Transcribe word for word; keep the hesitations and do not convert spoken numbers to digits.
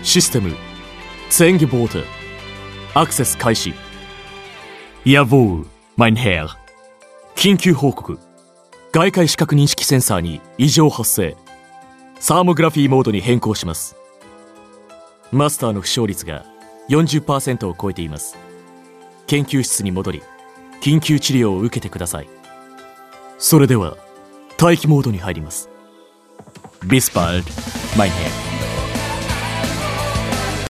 システム全ゲボートアクセス開始。ヤボーマインヘア。緊急報告。外界視覚認識センサーに異常発生。サーモグラフィーモードに変更します。マスターの負傷率が よんじゅっパーセント を超えています。研究室に戻り緊急治療を受けてください。それでは待機モードに入ります。ビスパールマインヘア。